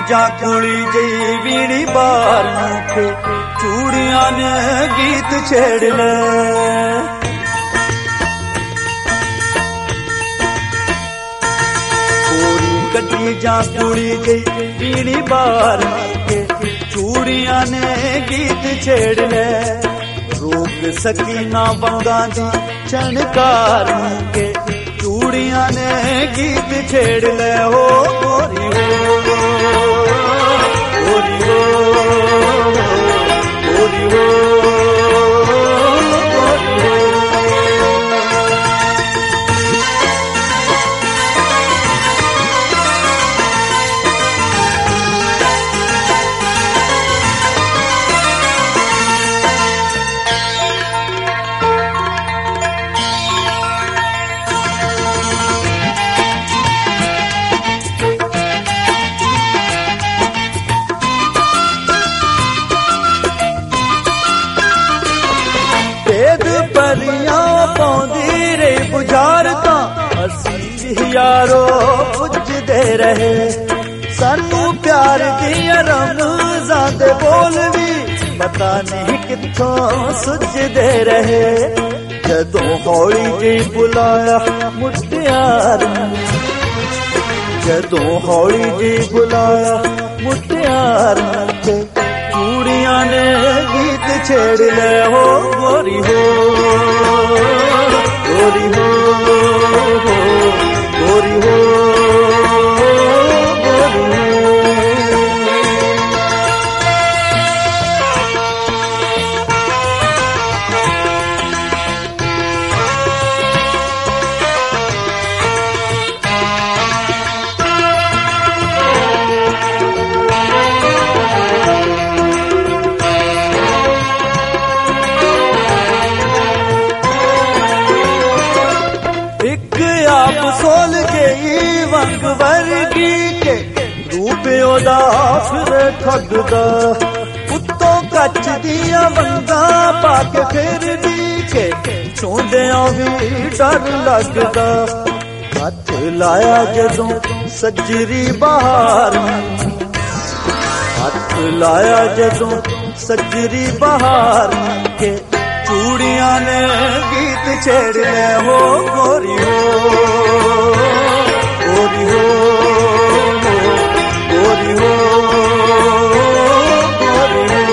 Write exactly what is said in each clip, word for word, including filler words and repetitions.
जा कुड़ी जी बीड़ी बार के चूड़ियां ने गीत छेड़ ले कटी जा कुड़ी जी बीड़ी बार के चूड़ियां ने गीत छेड़ ले रोक सकी ना बंगा दी चनकार के चूड़ियां ने गीत छेड़ ले हो गोरी हो गोरी हो गोरी हो बुझारता असी यारो पुजदे रहे सानू प्यार दिया रमज़ां दे बोल भी पता नहीं कित्थों सुझदे रहे जदों हौली जी बुलाया मुटियार जदों हौली जी बुलाया मुटियार के चूड़ियां ने गीत छेड़ ले हो गोरी हो गोरी हो गोरी हो सोल के वंग वर्गी के रूप ओदा फिर ठगदा उत्तों कच दिया वंगा पाके फिर दी के सोंदियां भी डर लगदा हथ लाया जदों सजरी बहार हथ लाया जदों सजरी बहार के चूड़ियां ने गीत छेड़ ले हो गोरी हो गोरी हो गोरी हो गोरी हो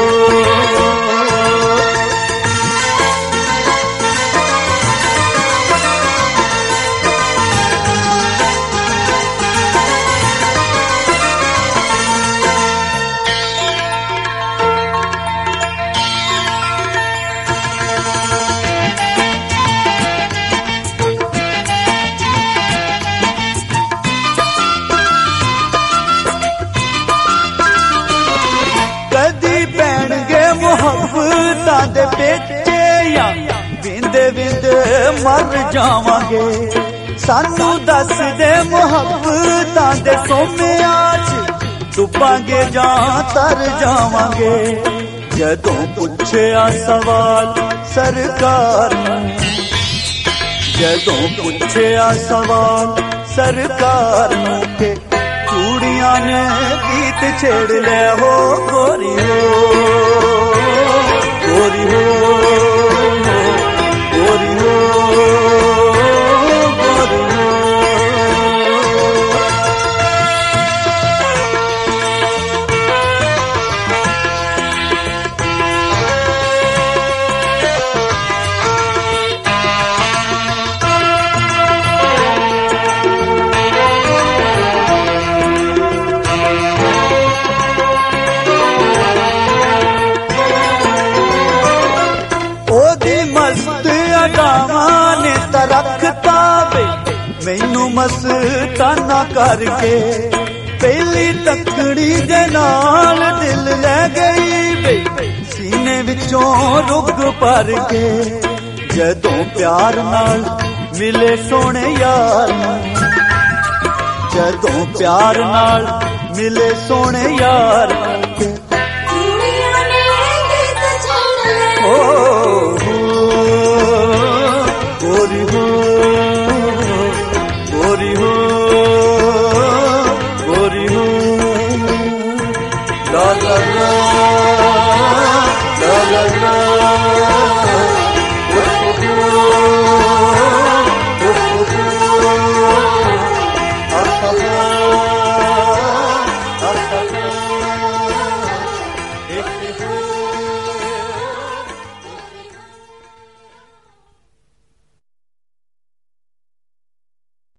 मोहब्बतां दे बेटे या विंदे विंदे मर जावांगे सानू दस दे मोहब्बतां दे सोमिया च डुबांगे जां तर जावांगे जदों पुछया सवाल सरकार जदों पुछया सवाल सरकार के चूड़ियां ने गीत छेड़ ले हो गोरी हो गोरी हो गोरी हो गोरी हो ने तरखता वे मैनू मस्ताना करके पहली तकड़ी दे नाल दिल ले गई वे सीने विचों रुग भर के जदों प्यार नाल मिले सोने यार जदों प्यार नाल मिले सोने यार के ओ